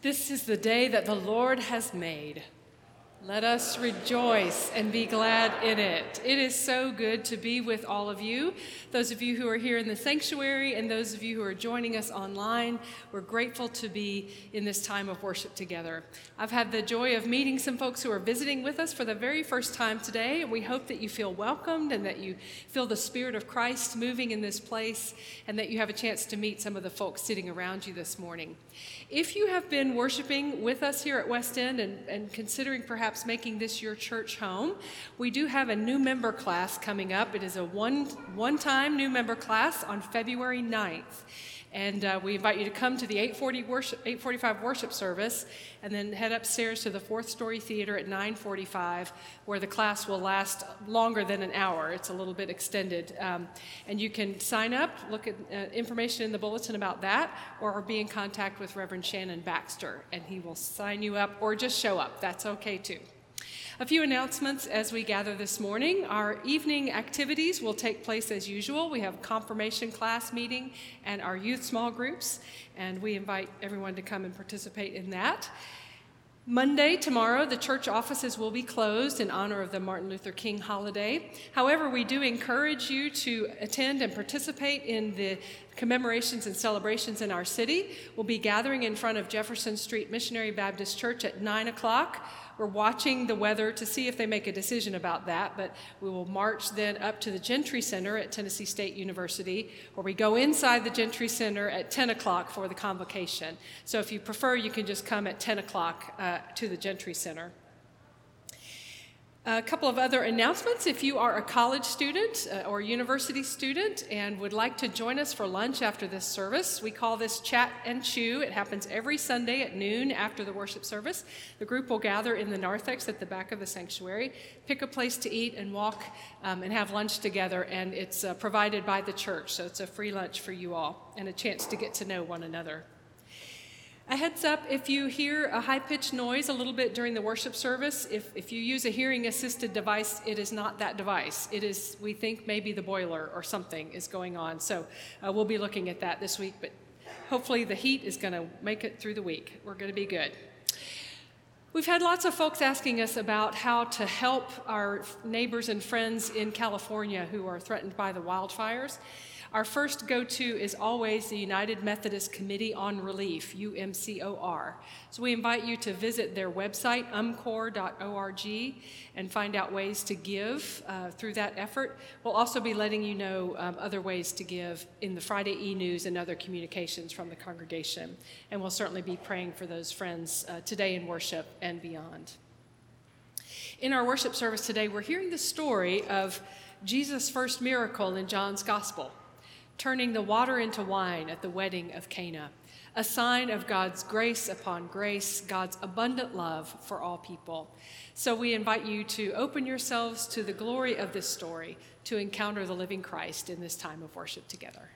This is the day that the Lord has made. Let us rejoice and be glad in it. It is so good to be with all of you. Those of you who are here in the sanctuary and those of you who are joining us online, we're grateful to be in this time of worship together. I've had the joy of meeting some folks who are visiting with us for the very first time today, and we hope that you feel welcomed and that you feel the Spirit of Christ moving in this place and that you have a chance to meet some of the folks sitting around you this morning. If you have been worshiping with us here at West End and considering perhaps making this your church home, we do have a new member class coming up. It is a one-time new member class on February 9th. And we invite you to come to the 8:45 worship service and then head upstairs to the fourth story theater at 9:45, where the class will last longer than an hour. It's a little bit extended. And you can sign up, look at information in the bulletin about that, or be in contact with Reverend Shannon Baxter, and he will sign you up, or just show up. That's okay too. A few announcements as we gather this morning. Our evening activities will take place as usual. We have a confirmation class meeting and our youth small groups, and we invite everyone to come and participate in that. Monday, tomorrow, the church offices will be closed in honor of the Martin Luther King holiday. However, we do encourage you to attend and participate in the commemorations and celebrations in our city. We'll be gathering in front of Jefferson Street Missionary Baptist Church at 9 o'clock. We're watching the weather to see if they make a decision about that, but we will march then up to the Gentry Center at Tennessee State University, where we go inside the Gentry Center at 10 o'clock for the convocation. So if you prefer, you can just come at 10 o'clock to the Gentry Center. A couple of other announcements. If you are a college student or university student and would like to join us for lunch after this service, we call this Chat and Chew. It happens every Sunday at noon after the worship service. The group will gather in the narthex at the back of the sanctuary, pick a place to eat and walk and have lunch together, and it's provided by the church, so it's a free lunch for you all and a chance to get to know one another. A heads up, if you hear a high-pitched noise a little bit during the worship service, if you use a hearing-assisted device, it is not that device. It is, we think, maybe the boiler or something is going on. So we'll be looking at that this week, but hopefully the heat is going to make it through the week. We're going to be good. We've had lots of folks asking us about how to help our neighbors and friends in California who are threatened by the wildfires. Our first go-to is always the United Methodist Committee on Relief, UMCOR. So we invite you to visit their website, umcor.org, and find out ways to give through that effort. We'll also be letting you know other ways to give in the Friday e-news and other communications from the congregation. And we'll certainly be praying for those friends today in worship and beyond. In our worship service today, we're hearing the story of Jesus' first miracle in John's Gospel, turning the water into wine at the wedding of Cana, a sign of God's grace upon grace, God's abundant love for all people. So we invite you to open yourselves to the glory of this story, to encounter the living Christ in this time of worship together.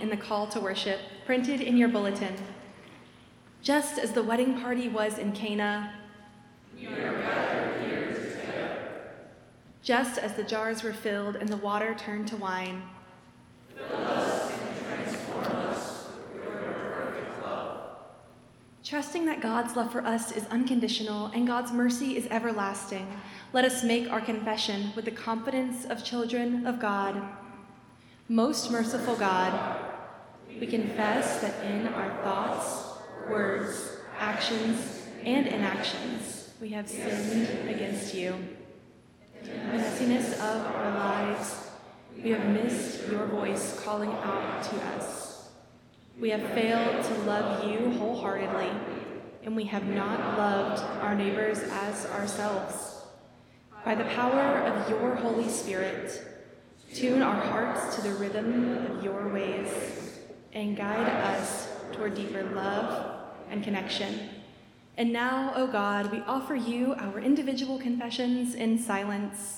in the call to worship printed in your bulletin. Just as the wedding party was in Cana, we are gathered here together. Just as the jars were filled and the water turned to wine, fill us and transform us with your perfect love. Trusting that God's love for us is unconditional and God's mercy is everlasting, let us make our confession with the confidence of children of God. Most merciful God, we confess that in our thoughts, words, actions, and inactions, we have sinned against you. In the messiness of our lives, we have missed your voice calling out to us. We have failed to love you wholeheartedly, and we have not loved our neighbors as ourselves. By the power of your Holy Spirit, tune our hearts to the rhythm of your ways and guide us toward deeper love and connection. And now, O God, we offer you our individual confessions in silence.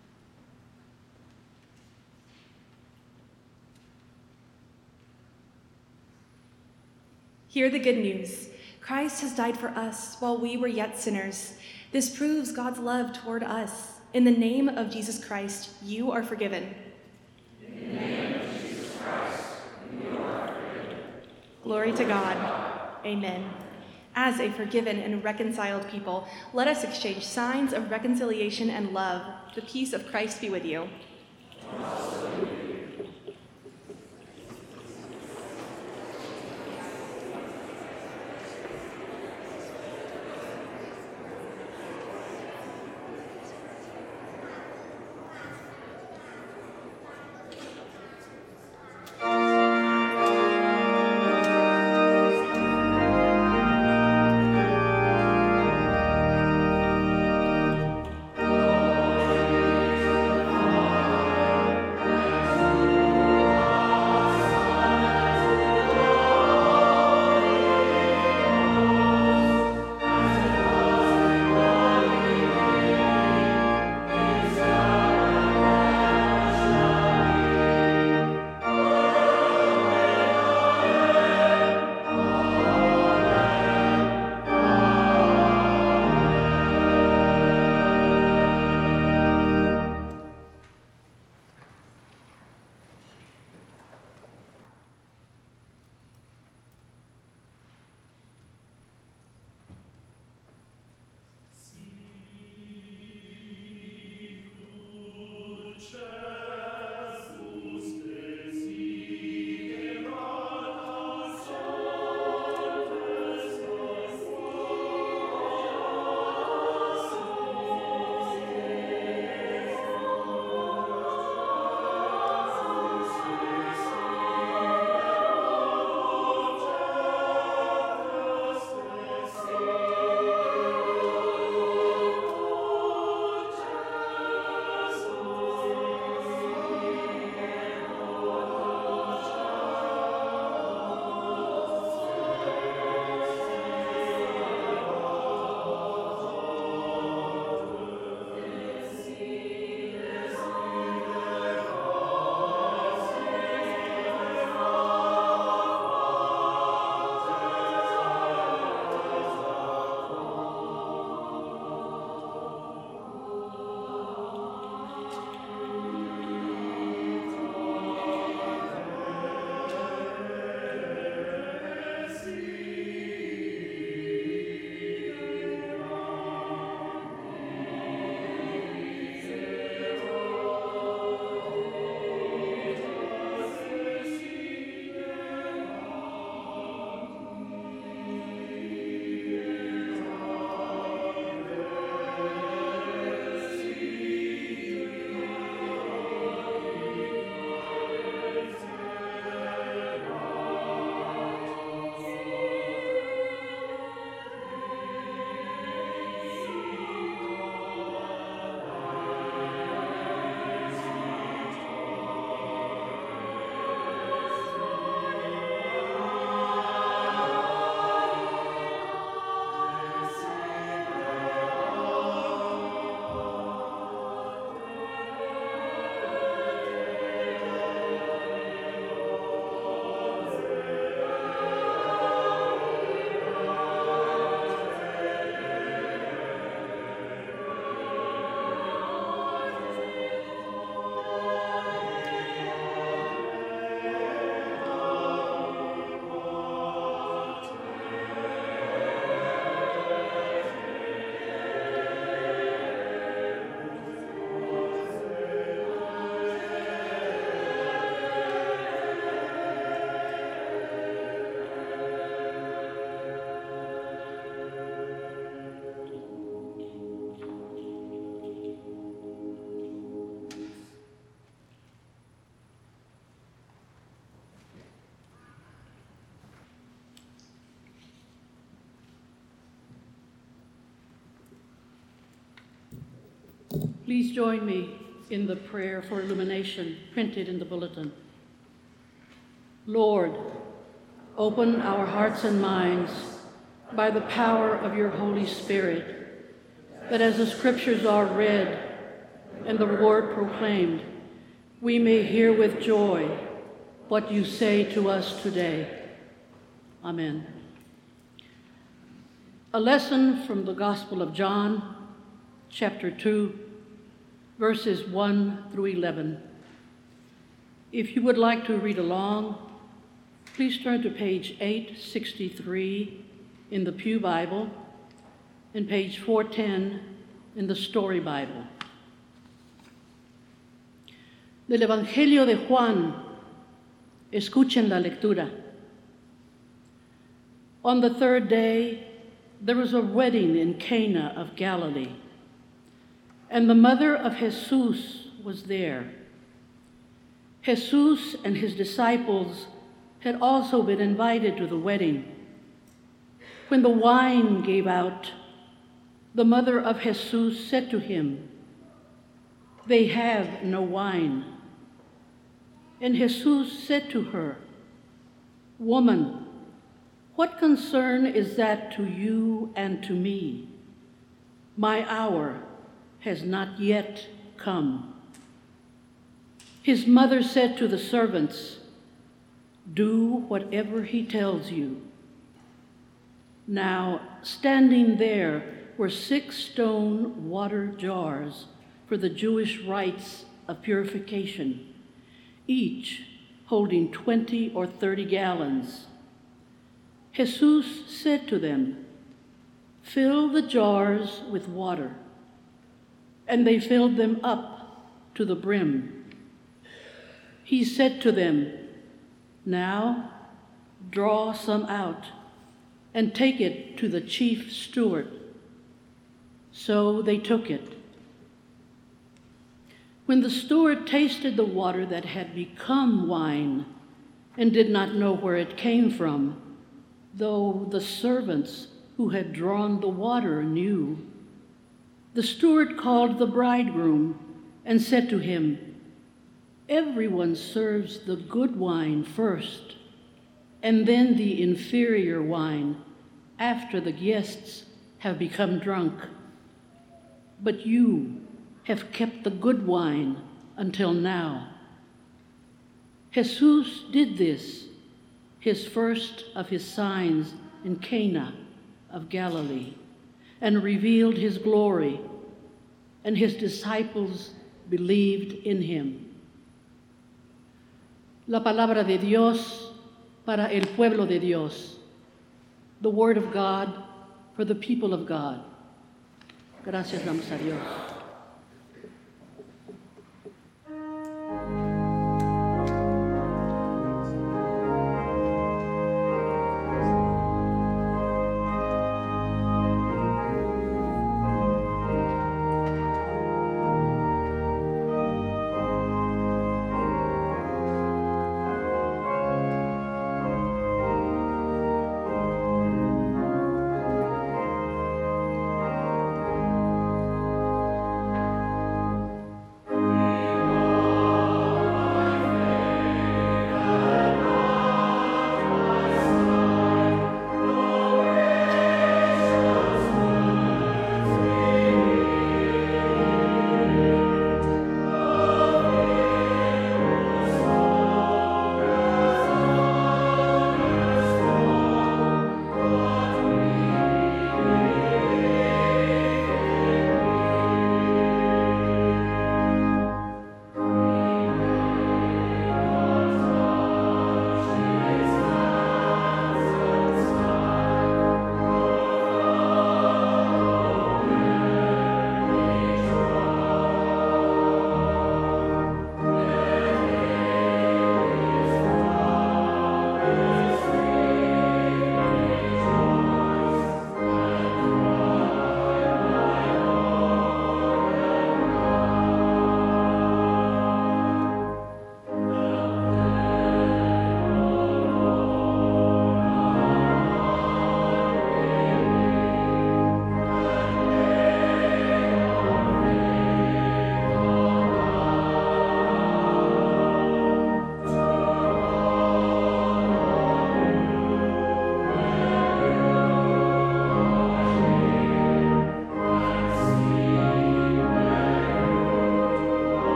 Hear the good news. Christ has died for us while we were yet sinners. This proves God's love toward us. In the name of Jesus Christ, you are forgiven. In the name of Jesus Christ, you are forgiven. Glory to God. Amen. As a forgiven and reconciled people, let us exchange signs of reconciliation and love. The peace of Christ be with you. Please join me in the prayer for illumination printed in the bulletin. Lord, open our hearts and minds by the power of your Holy Spirit, that as the scriptures are read and the word proclaimed, we may hear with joy what you say to us today. Amen. A lesson from the Gospel of John, chapter 2, verses 1 through 11. If you would like to read along, please turn to page 863 in the Pew Bible and page 410 in the Story Bible. Del Evangelio de Juan, escuchen la lectura. On the third day, there was a wedding in Cana of Galilee, and the mother of Jesus was there. Jesus and his disciples had also been invited to the wedding. When the wine gave out, the mother of Jesus said to him, "They have no wine." And Jesus said to her, "Woman, what concern is that to you and to me? My hour has not yet come." His mother said to the servants, "Do whatever he tells you." Now, standing there were 6 stone water jars for the Jewish rites of purification, each holding 20 or 30 gallons. Jesus said to them, "Fill the jars with water." And they filled them up to the brim. He said to them, "Now draw some out and take it to the chief steward." So they took it. When the steward tasted the water that had become wine and did not know where it came from, though the servants who had drawn the water knew, the steward called the bridegroom and said to him, "Everyone serves the good wine first, and then the inferior wine after the guests have become drunk. But you have kept the good wine until now." Jesus did this, his first of his signs in Cana of Galilee, and revealed his glory, and his disciples believed in him. La palabra de Dios para el pueblo de Dios. The word of God for the people of God. Gracias damos a Dios.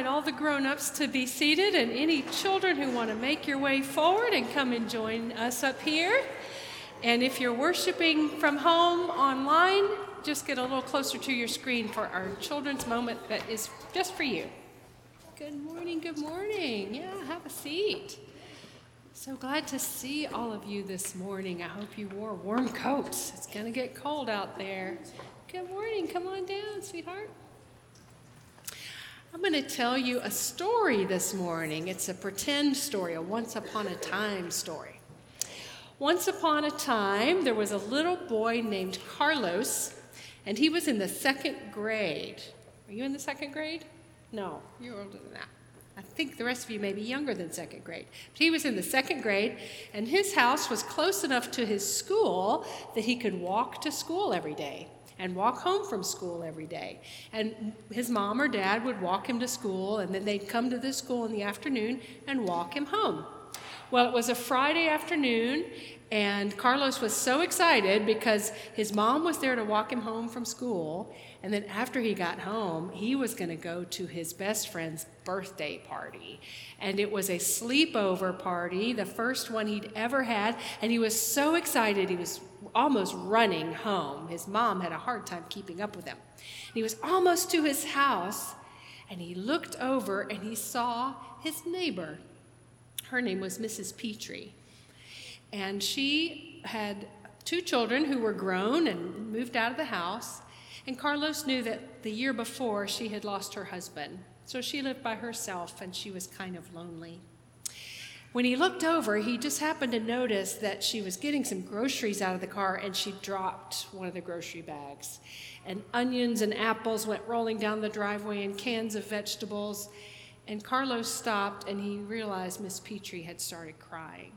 invite all the grown-ups to be seated and any children who want to make your way forward and come and join us up here. And if you're worshiping from home online, just get a little closer to your screen for our children's moment that is just for you. Good morning, good morning. Yeah, have a seat. So glad to see all of you this morning. I hope you wore warm coats. It's going to get cold out there. Good morning. Come on down, sweetheart. I'm going to tell you a story this morning. It's a pretend story, a once upon a time story. Once upon a time, there was a little boy named Carlos, and he was in the second grade. Are you in the second grade? No, you're older than that. I think the rest of you may be younger than second grade. But he was in the second grade, and his house was close enough to his school that he could walk to school every day and walk home from school every day. And his mom or dad would walk him to school, and then they'd come to the school in the afternoon and walk him home. Well, it was a Friday afternoon, and Carlos was so excited because his mom was there to walk him home from school, and then after he got home, he was going to go to his best friend's birthday party. And it was a sleepover party, the first one he'd ever had, and he was so excited he was almost running home. His mom had a hard time keeping up with him. And he was almost to his house, and he looked over and he saw his neighbor. Her name was Mrs. Petrie. And she had 2 children who were grown and moved out of the house. And Carlos knew that the year before she had lost her husband. So she lived by herself and she was kind of lonely. When he looked over, he just happened to notice that she was getting some groceries out of the car and she dropped one of the grocery bags. And onions and apples went rolling down the driveway and cans of vegetables. And Carlos stopped and he realized Miss Petrie had started crying.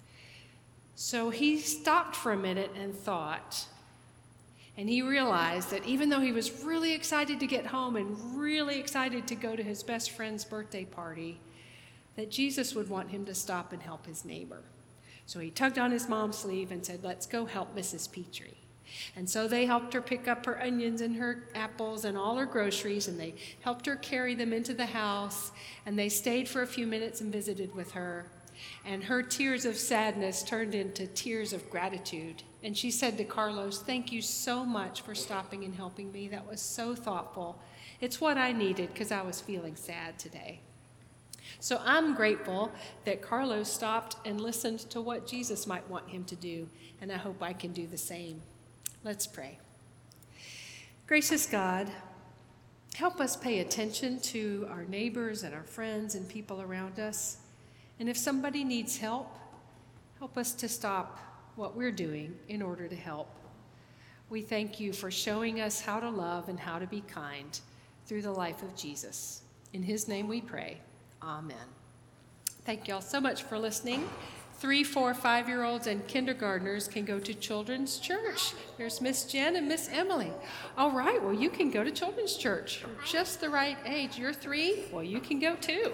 So he stopped for a minute and thought, and he realized that even though he was really excited to get home and really excited to go to his best friend's birthday party, that Jesus would want him to stop and help his neighbor. So he tugged on his mom's sleeve and said, "Let's go help Mrs. Petrie." And so they helped her pick up her onions and her apples and all her groceries, and they helped her carry them into the house, and they stayed for a few minutes and visited with her. And her tears of sadness turned into tears of gratitude. And she said to Carlos, "Thank you so much for stopping and helping me. That was so thoughtful. It's what I needed because I was feeling sad today." So I'm grateful that Carlos stopped and listened to what Jesus might want him to do, and I hope I can do the same. Let's pray. Gracious God, help us pay attention to our neighbors and our friends and people around us. And if somebody needs help, help us to stop what we're doing in order to help. We thank you for showing us how to love and how to be kind through the life of Jesus. In his name we pray. Amen. Thank you all so much for listening. 3, 4, 5-year-olds and kindergartners can go to Children's Church. There's Miss Jen and Miss Emily. All right, well, you can go to Children's Church. You're just the right age. You're 3, well, you can go too.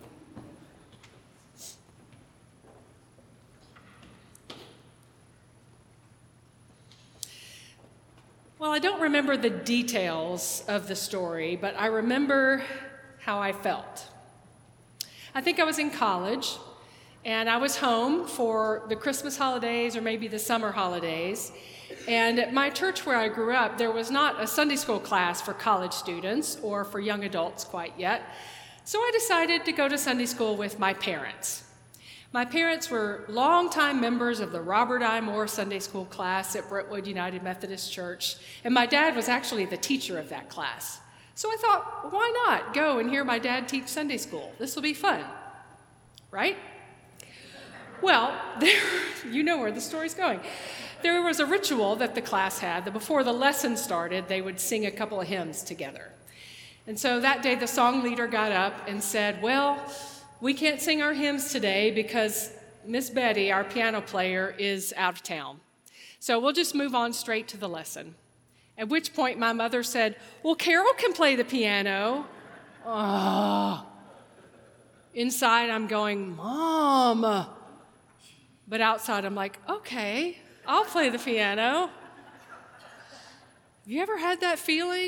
Well, I don't remember the details of the story, but I remember how I felt. I think I was in college, and I was home for the Christmas holidays or maybe the summer holidays. And at my church where I grew up, there was not a Sunday school class for college students or for young adults quite yet. So I decided to go to Sunday school with my parents. My parents were longtime members of the Robert I. Moore Sunday School class at Brentwood United Methodist Church, and my dad was actually the teacher of that class. So I thought, why not go and hear my dad teach Sunday school? This will be fun, right? Well, you know where the story's going. There was a ritual that the class had that before the lesson started, they would sing a couple of hymns together. And so that day, the song leader got up and said, "Well, we can't sing our hymns today because Miss Betty, our piano player, is out of town. So we'll just move on straight to the lesson." At which point my mother said, "Well, Carol can play the piano." Oh. Inside I'm going, "Mom." But outside I'm like, "Okay, I'll play the piano." Have you ever had that feeling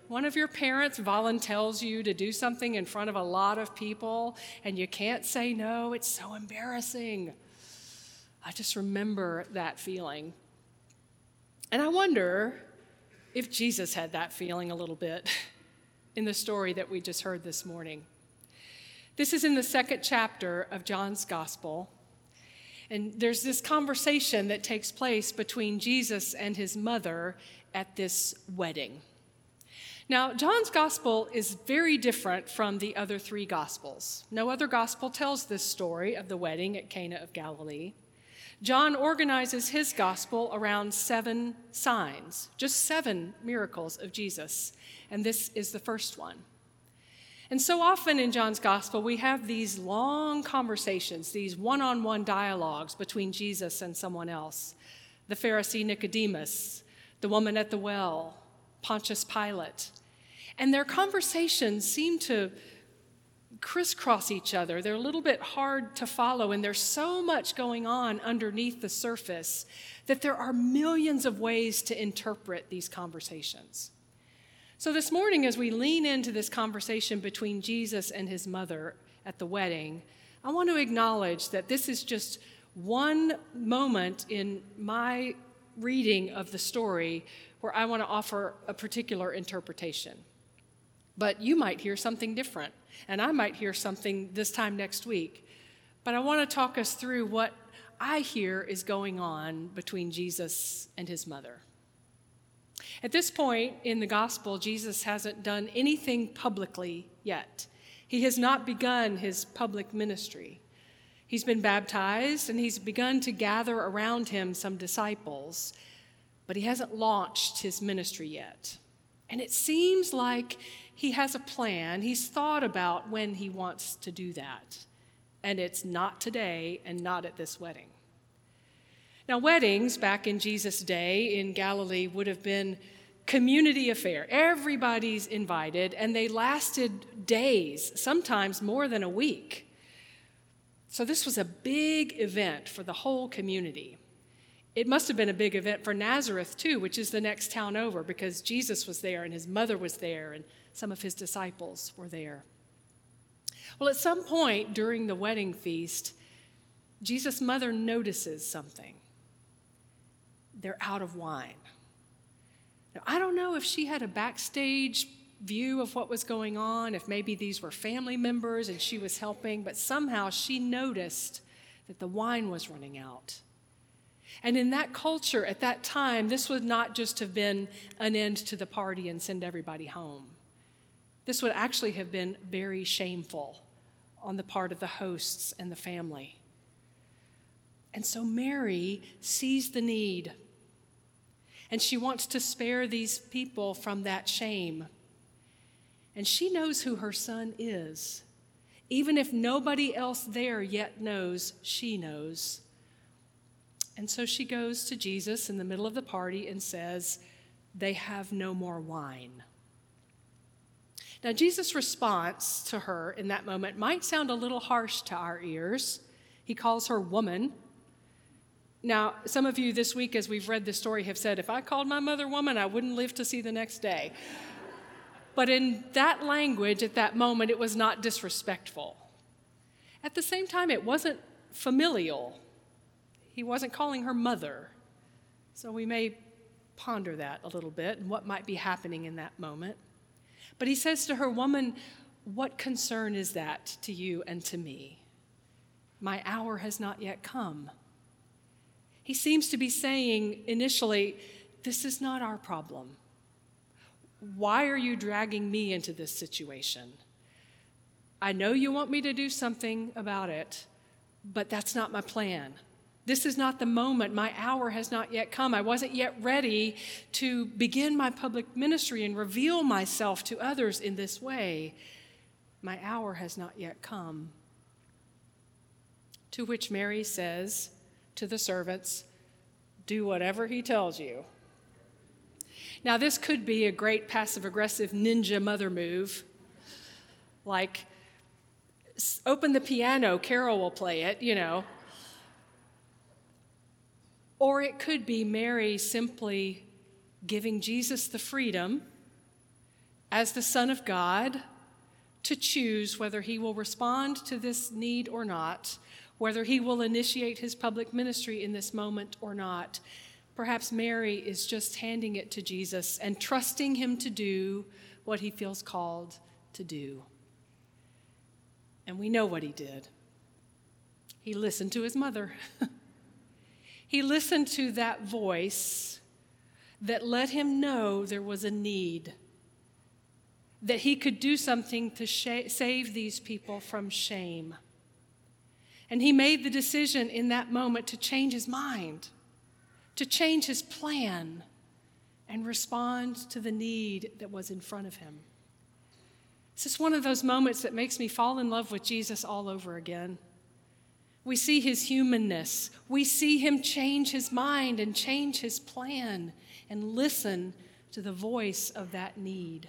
One of your parents volunteers you to do something in front of a lot of people and you can't say no. It's so embarrassing. I just remember that feeling. And I wonder if Jesus had that feeling a little bit in the story that we just heard this morning. This is in the 2nd chapter of John's Gospel. And there's this conversation that takes place between Jesus and his mother at this wedding. Now, John's Gospel is very different from the other 3 Gospels. No other Gospel tells this story of the wedding at Cana of Galilee. John organizes his Gospel around 7 signs, just 7 miracles of Jesus, and this is the first one. And so often in John's Gospel, we have these long conversations, these one-on-one dialogues between Jesus and someone else. The Pharisee Nicodemus, the woman at the well, Pontius Pilate. And their conversations seem to crisscross each other. They're a little bit hard to follow, and there's so much going on underneath the surface that there are millions of ways to interpret these conversations. So this morning, as we lean into this conversation between Jesus and his mother at the wedding, I want to acknowledge that this is just one moment in my reading of the story where I want to offer a particular interpretation. But you might hear something different, and I might hear something this time next week. But I want to talk us through what I hear is going on between Jesus and his mother. At this point in the gospel, Jesus hasn't done anything publicly yet. He has not begun his public ministry. He's been baptized, and he's begun to gather around him some disciples, but he hasn't launched his ministry yet. And it seems like he has a plan. He's thought about when he wants to do that. And it's not today and not at this wedding. Now, weddings back in Jesus' day in Galilee would have been community affair. Everybody's invited, and they lasted days, sometimes more than a week. So this was a big event for the whole community. It must have been a big event for Nazareth, too, which is the next town over, because Jesus was there and his mother was there and some of his disciples were there. Well, at some point during the wedding feast, Jesus' mother notices something. They're out of wine. Now, I don't know if she had a backstage view of what was going on, if maybe these were family members and she was helping, but somehow she noticed that the wine was running out. And in that culture, at that time, this would not just have been an end to the party and send everybody home. This would actually have been very shameful on the part of the hosts and the family. And so Mary sees the need, and she wants to spare these people from that shame. And she knows who her son is. Even if nobody else there yet knows, she knows. And so she goes to Jesus in the middle of the party and says, "They have no more wine." Now, Jesus' response to her in that moment might sound a little harsh to our ears. He calls her woman. Now, some of you this week, as we've read the story, have said, if I called my mother woman, I wouldn't live to see the next day. But in that language, at that moment, it was not disrespectful. At the same time, it wasn't familial. He wasn't calling her mother. So we may ponder that a little bit and what might be happening in that moment. But he says to her, "Woman, what concern is that to you and to me? My hour has not yet come." He seems to be saying initially, this is not our problem. Why are you dragging me into this situation? I know you want me to do something about it, but that's not my plan. This is not the moment. My hour has not yet come. I wasn't yet ready to begin my public ministry and reveal myself to others in this way. My hour has not yet come. To which Mary says to the servants, "Do whatever he tells you." Now, this could be a great passive-aggressive ninja mother move, like, open the piano, Carol will play it, Or it could be Mary simply giving Jesus the freedom as the Son of God, to choose whether he will respond to this need or not, whether he will initiate his public ministry in this moment or not. Perhaps Mary is just handing it to Jesus and trusting him to do what he feels called to do. And we know what he did. He listened to his mother. He listened to that voice that let him know there was a need, that he could do something to save these people from shame. And he made the decision in that moment to change his mind, to change his plan, and respond to the need that was in front of him. It's just one of those moments that makes me fall in love with Jesus all over again. We see his humanness. We see him change his mind and change his plan and listen to the voice of that need.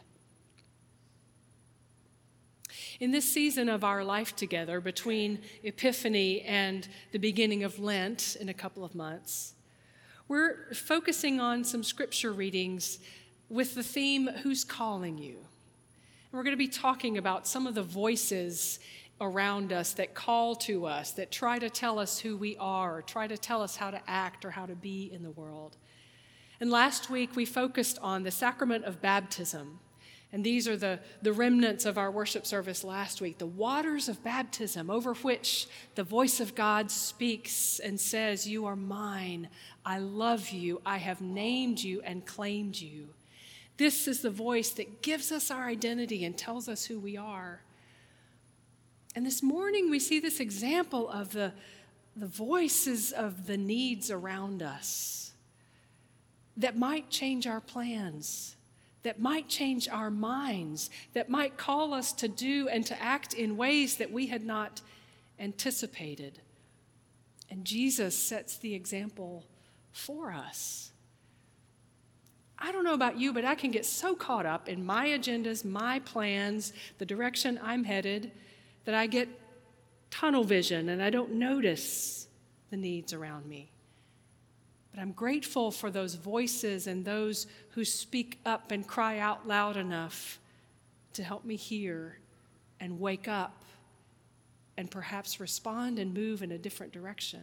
In this season of our life together, between Epiphany and the beginning of Lent in a couple of months, we're focusing on some scripture readings with the theme, Who's Calling You? And we're going to be talking about some of the voices around us that call to us, that try to tell us who we are, or try to tell us how to act or how to be in the world. And last week we focused on the sacrament of baptism. And these are the remnants of our worship service last week, the waters of baptism over which the voice of God speaks and says, you are mine, I love you, I have named you and claimed you. This is the voice that gives us our identity and tells us who we are. And this morning we see this example of the voices of the needs around us that might change our plans, that might change our minds, that might call us to do and to act in ways that we had not anticipated. And Jesus sets the example for us. I don't know about you, but I can get so caught up in my agendas, my plans, the direction I'm headed, that I get tunnel vision and I don't notice the needs around me. But I'm grateful for those voices and those who speak up and cry out loud enough to help me hear and wake up and perhaps respond and move in a different direction.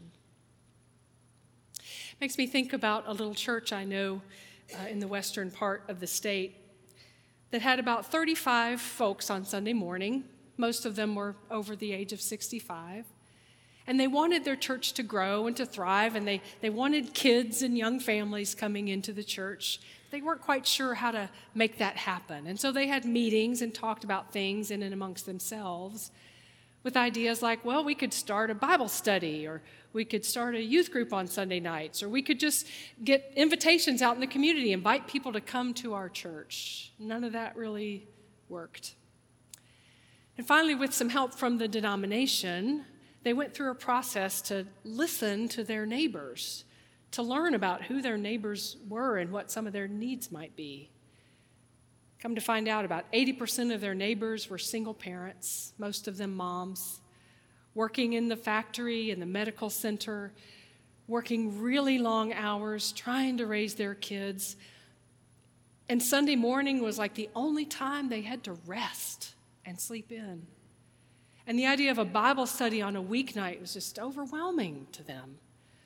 Makes me think about a little church I know in the western part of the state that had about 35 folks on Sunday morning. Most of them were over the age of 65. And they wanted their church to grow and to thrive, and they wanted kids and young families coming into the church. They weren't quite sure how to make that happen. And so they had meetings and talked about things in and amongst themselves with ideas like, well, we could start a Bible study, or we could start a youth group on Sunday nights, or we could just get invitations out in the community, invite people to come to our church. None of that really worked. And finally, with some help from the denomination, they went through a process to listen to their neighbors, to learn about who their neighbors were and what some of their needs might be. Come to find out, about 80% of their neighbors were single parents, most of them moms, working in the factory and the medical center, working really long hours, trying to raise their kids. And Sunday morning was like the only time they had to rest and sleep in. And the idea of a Bible study on a weeknight was just overwhelming to them.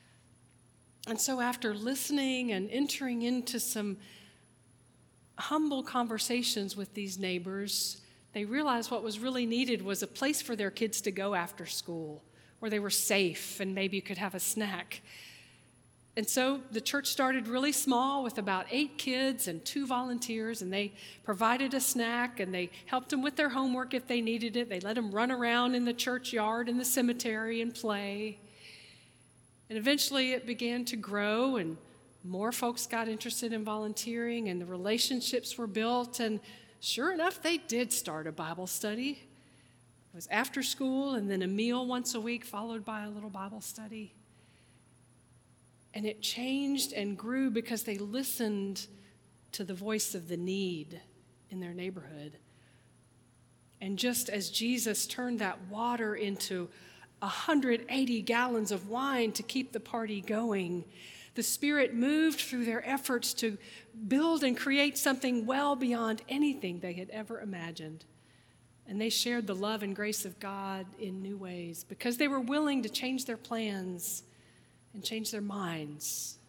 And so after listening and entering into some humble conversations with these neighbors, they realized what was really needed was a place for their kids to go after school, where they were safe and maybe could have a snack. And so the church started really small with about 8 kids and 2 volunteers, and they provided a snack, and they helped them with their homework if they needed it. They let them run around in the churchyard and the cemetery and play. And eventually it began to grow, and more folks got interested in volunteering, and the relationships were built, and sure enough, they did start a Bible study. It was after school, and then a meal once a week, followed by a little Bible study. And it changed and grew because they listened to the voice of the need in their neighborhood. And just as Jesus turned that water into 180 gallons of wine to keep the party going, The Spirit moved through their efforts to build and create something well beyond anything they had ever imagined. And they shared the love and grace of God in new ways because they were willing to change their plans and change their minds.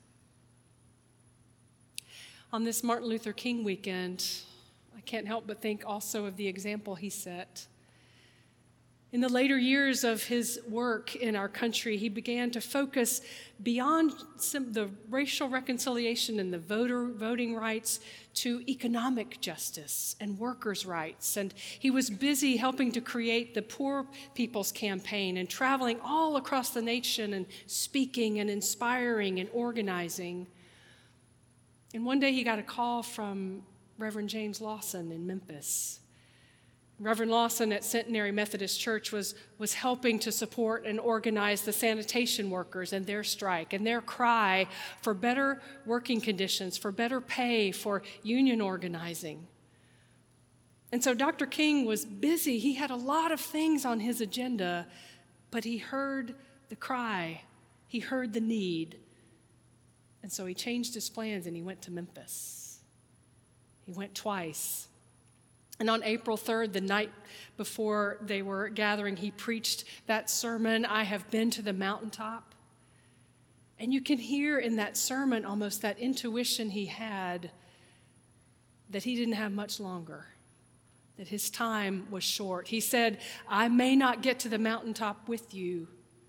On this Martin Luther King weekend, I can't help but think also of the example he set. In the later years of his work in our country, he began to focus beyond the racial reconciliation and the voting rights to economic justice and workers' rights. And he was busy helping to create the Poor People's Campaign and traveling all across the nation and speaking and inspiring and organizing. And one day he got a call from Reverend James Lawson in Memphis. Reverend Lawson at Centenary Methodist Church was helping to support and organize the sanitation workers and their strike and their cry for better working conditions, for better pay, for union organizing. And so Dr. King was busy. He had a lot of things on his agenda, but he heard the cry. He heard the need. And so he changed his plans and he went to Memphis. He went twice. And on April 3rd, the night before they were gathering, he preached that sermon, "I have been to the mountaintop." And you can hear in that sermon almost that intuition he had that he didn't have much longer, that his time was short. He said, "I may not get to the mountaintop with you."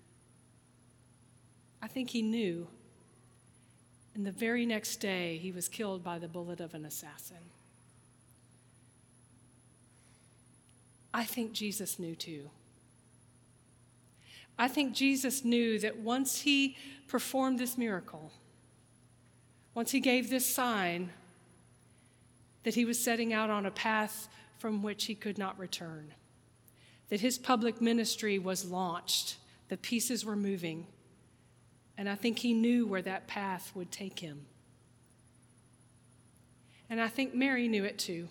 I think he knew. And the very next day, he was killed by the bullet of an assassin. I think Jesus knew too. I think Jesus knew that once he performed this miracle, once he gave this sign, that he was setting out on a path from which he could not return, that his public ministry was launched, the pieces were moving, and I think he knew where that path would take him. And I think Mary knew it too.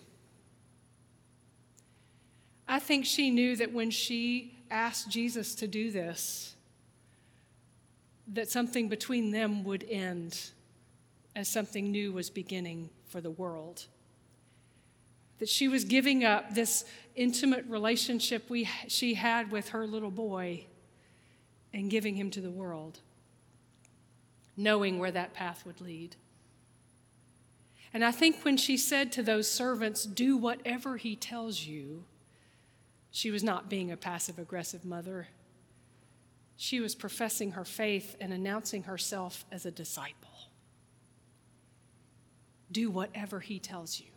I think she knew that when she asked Jesus to do this, that something between them would end as something new was beginning for the world. That she was giving up this intimate relationship she had with her little boy and giving him to the world, knowing where that path would lead. And I think when she said to those servants, "Do whatever he tells you," she was not being a passive-aggressive mother. She was professing her faith and announcing herself as a disciple. Do whatever he tells you.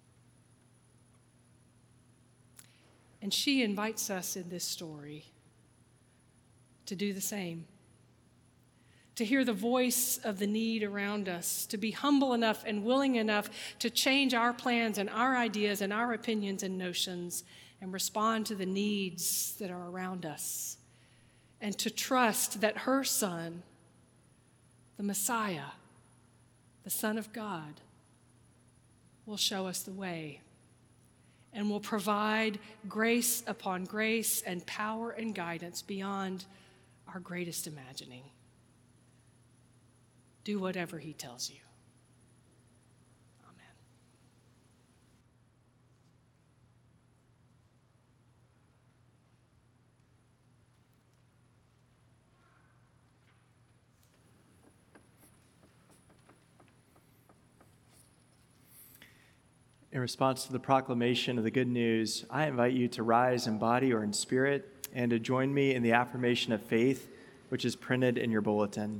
And she invites us in this story to do the same, to hear the voice of the need around us, to be humble enough and willing enough to change our plans and our ideas and our opinions and notions and respond to the needs that are around us, and to trust that her Son, the Messiah, the Son of God, will show us the way and will provide grace upon grace and power and guidance beyond our greatest imagining. Do whatever he tells you. In response to the proclamation of the good news, I invite you to rise in body or in spirit and to join me in the affirmation of faith, which is printed in your bulletin.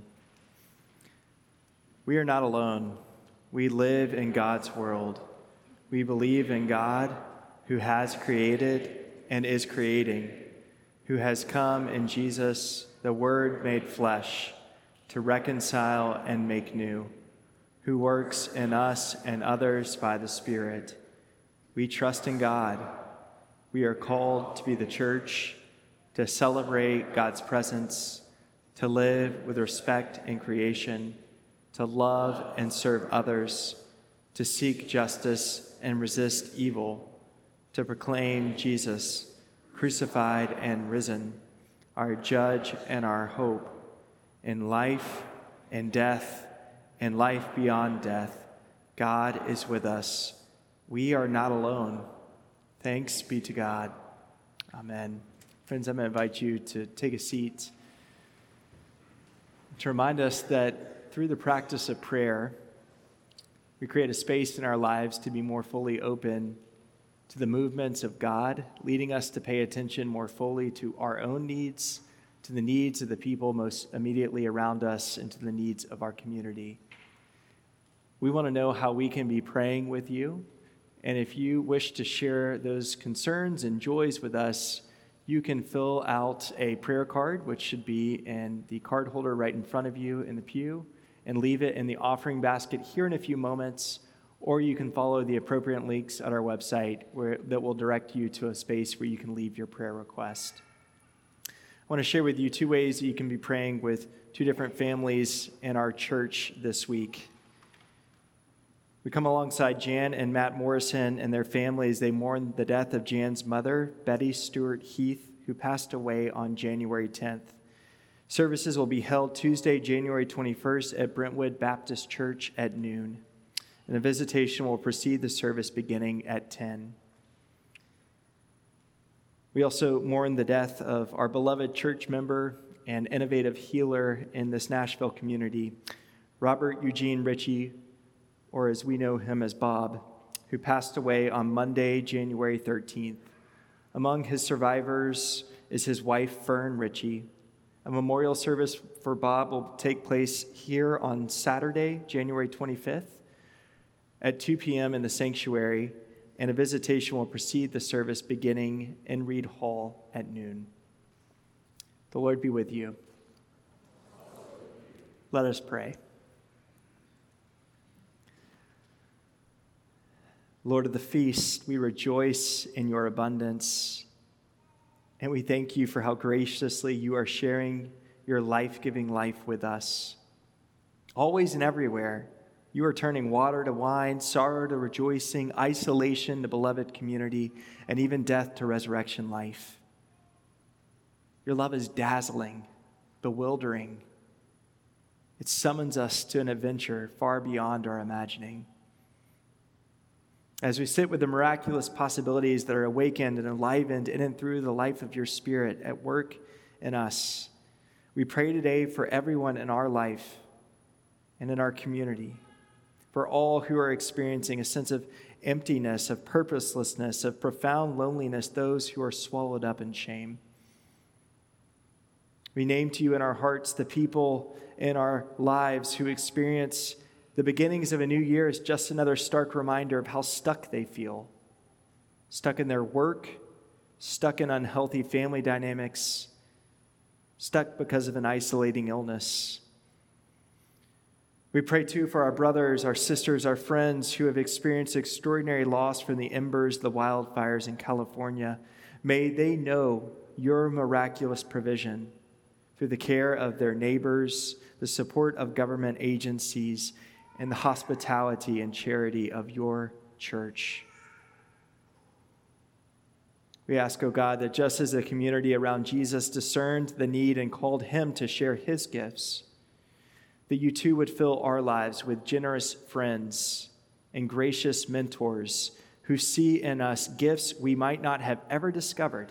We are not alone. We live in God's world. We believe in God who has created and is creating, who has come in Jesus, the Word made flesh, to reconcile and make new, who works in us and others by the Spirit. We trust in God. We are called to be the church, to celebrate God's presence, to live with respect in creation, to love and serve others, to seek justice and resist evil, to proclaim Jesus, crucified and risen, our judge and our hope, in life and death, and life beyond death. God is with us. We are not alone. Thanks be to God. Amen. Friends, I'm going to invite you to take a seat to remind us that through the practice of prayer, we create a space in our lives to be more fully open to the movements of God, leading us to pay attention more fully to our own needs, to the needs of the people most immediately around us, and to the needs of our community. We want to know how we can be praying with you, and if you wish to share those concerns and joys with us, you can fill out a prayer card, which should be in the card holder right in front of you in the pew, and leave it in the offering basket here in a few moments, or you can follow the appropriate links at our website that will direct you to a space where you can leave your prayer request. I want to share with you 2 ways that you can be praying with 2 different families in our church this week. We come alongside Jan and Matt Morrison and their families. They mourn the death of Jan's mother, Betty Stewart Heath, who passed away on January 10th. Services will be held Tuesday, January 21st at Brentwood Baptist Church at noon. And a visitation will precede the service beginning at 10. We also mourn the death of our beloved church member and innovative healer in this Nashville community, Robert Eugene Ritchie, or as we know him as Bob, who passed away on Monday, January 13th. Among his survivors is his wife, Fern Ritchie. A memorial service for Bob will take place here on Saturday, January 25th at 2 p.m. in the sanctuary, and a visitation will precede the service beginning in Reed Hall at noon. The Lord be with you. Let us pray. Lord of the feast, we rejoice in your abundance, and we thank you for how graciously you are sharing your life-giving life with us. Always and everywhere, you are turning water to wine, sorrow to rejoicing, isolation to beloved community, and even death to resurrection life. Your love is dazzling, bewildering. It summons us to an adventure far beyond our imagining. As we sit with the miraculous possibilities that are awakened and enlivened in and through the life of your Spirit at work in us, we pray today for everyone in our life and in our community, for all who are experiencing a sense of emptiness, of purposelessness, of profound loneliness, those who are swallowed up in shame. We name to you in our hearts the people in our lives who experience the beginnings of a new year as just another stark reminder of how stuck they feel. Stuck in their work, stuck in unhealthy family dynamics, stuck because of an isolating illness. We pray too for our brothers, our sisters, our friends who have experienced extraordinary loss from the embers of the wildfires in California. May they know your miraculous provision through the care of their neighbors, the support of government agencies, and the hospitality and charity of your church. We ask, O God, that just as the community around Jesus discerned the need and called him to share his gifts, that you too would fill our lives with generous friends and gracious mentors who see in us gifts we might not have ever discovered,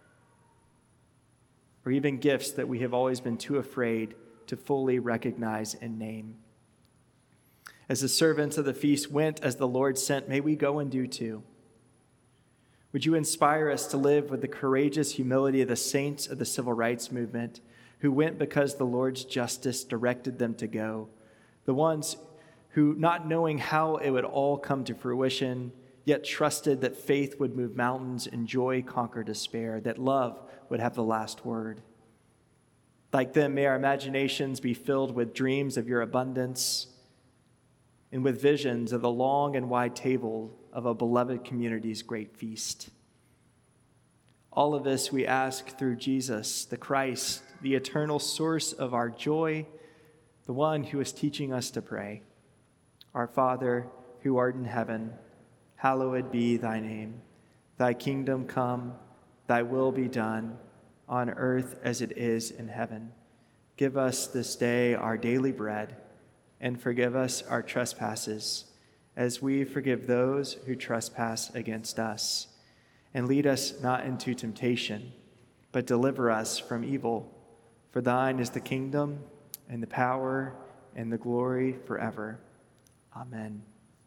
or even gifts that we have always been too afraid to fully recognize and name. As the servants of the feast went as the Lord sent, may we go and do too. Would you inspire us to live with the courageous humility of the saints of the civil rights movement who went because the Lord's justice directed them to go, the ones who, not knowing how it would all come to fruition, yet trusted that faith would move mountains and joy conquer despair, that love would have the last word. Like them, may our imaginations be filled with dreams of your abundance, and with visions of the long and wide table of a beloved community's great feast. All of this we ask through Jesus, the Christ, the eternal source of our joy, the one who is teaching us to pray. Our Father, who art in heaven, hallowed be thy name. Thy kingdom come, thy will be done, on earth as it is in heaven. Give us this day our daily bread, and forgive us our trespasses, as we forgive those who trespass against us. And lead us not into temptation, but deliver us from evil. For thine is the kingdom, and the power, and the glory forever. Amen.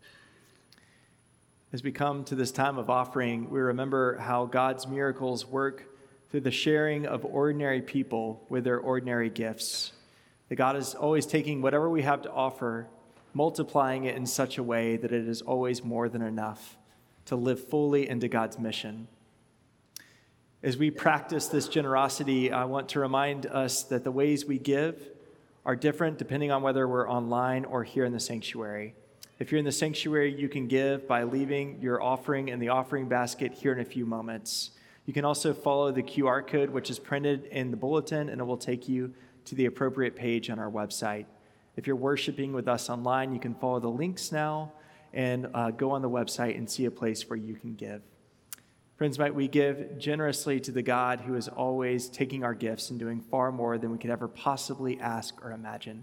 As we come to this time of offering, we remember how God's miracles work through the sharing of ordinary people with their ordinary gifts. That God is always taking whatever we have to offer, multiplying it in such a way that it is always more than enough to live fully into God's mission. As we practice this generosity, I want to remind us that the ways we give are different depending on whether we're online or here in the sanctuary. If you're in the sanctuary, you can give by leaving your offering in the offering basket here in a few moments. You can also follow the QR code, which is printed in the bulletin, and it will take you to the appropriate page on our website. If you're worshiping with us online, you can follow the links now and go on the website and see a place where you can give. Friends, might we give generously to the God who is always taking our gifts and doing far more than we could ever possibly ask or imagine.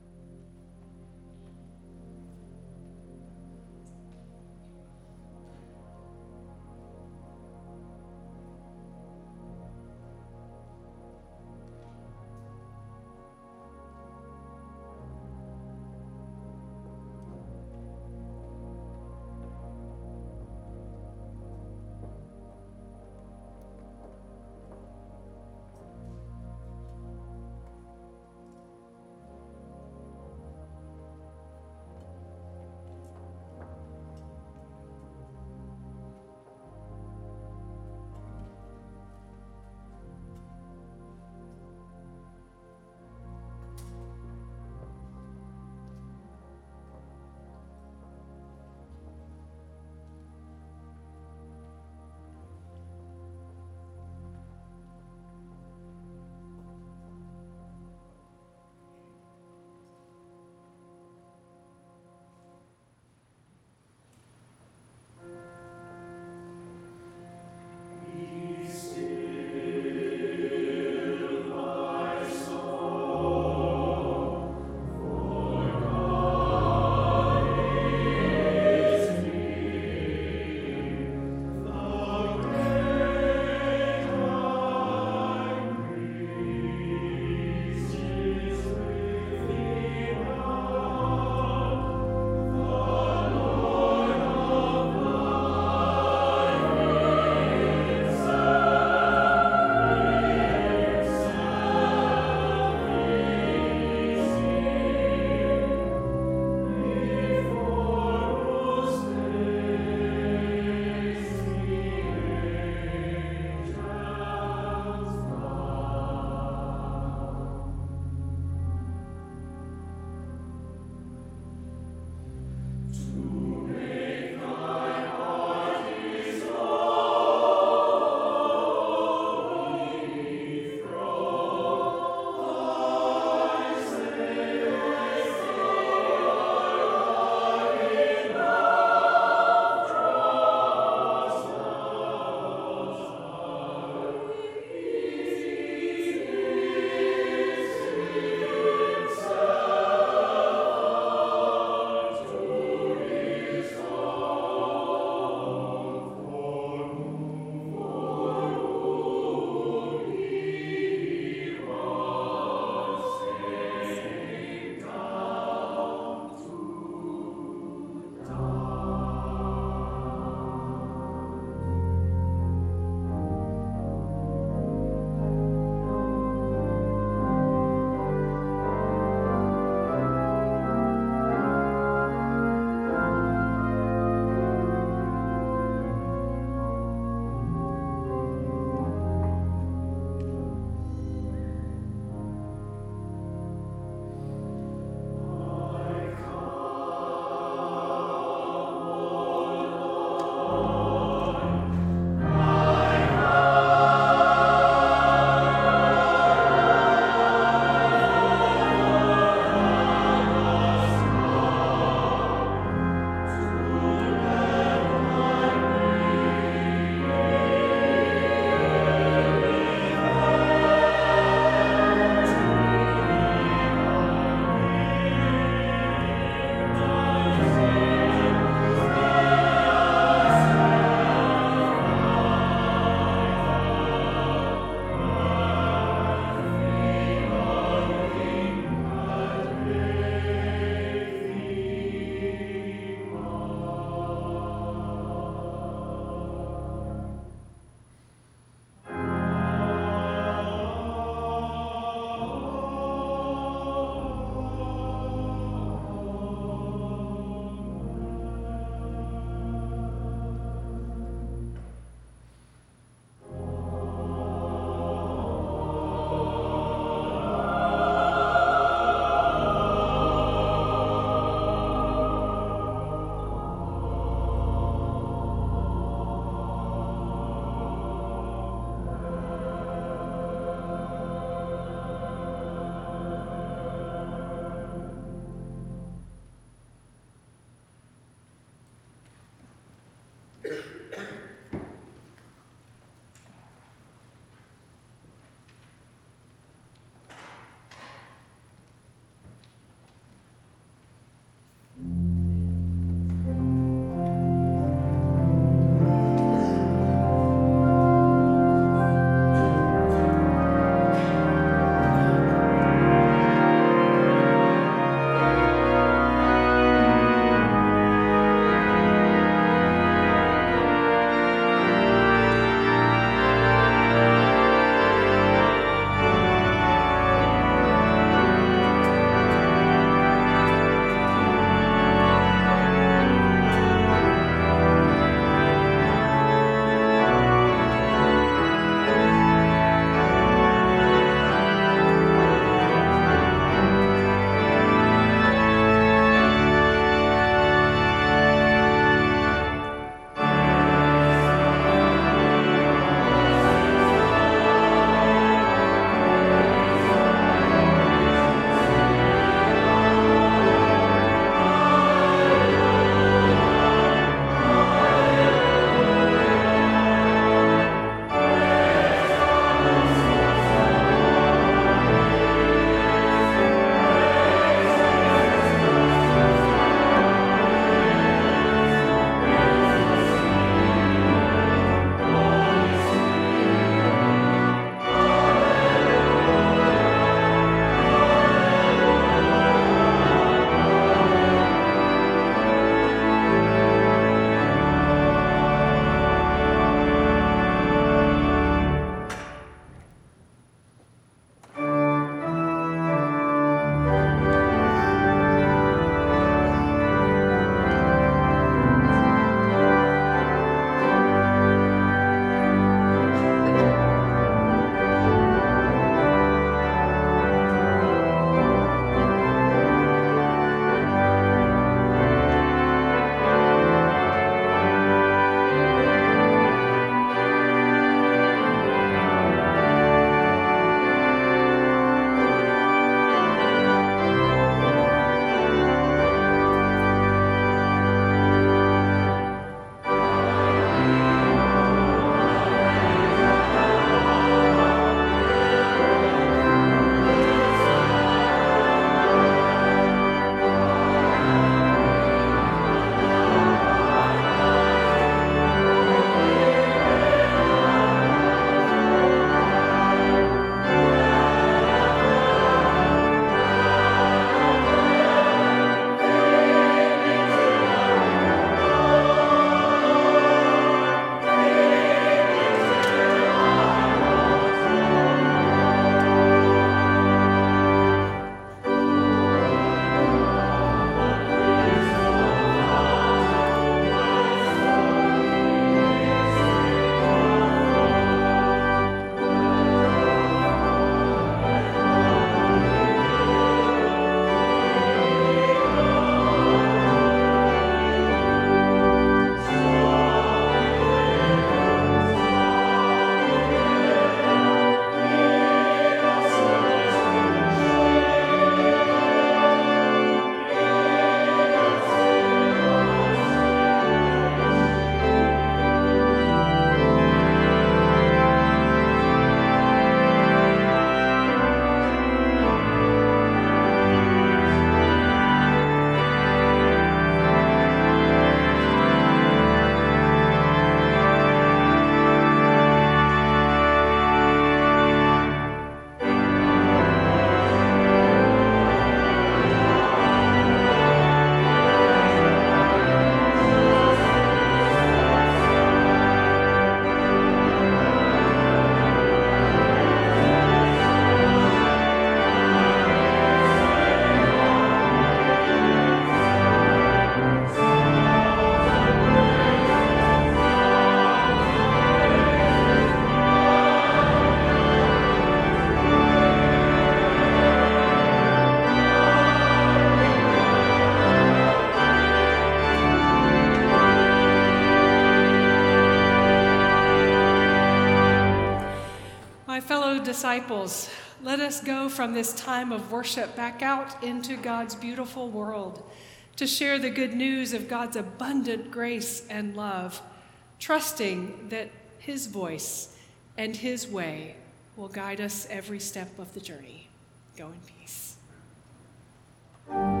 disciples, let us go from this time of worship back out into God's beautiful world to share the good news of God's abundant grace and love, trusting that his voice and his way will guide us every step of the journey. Go in peace.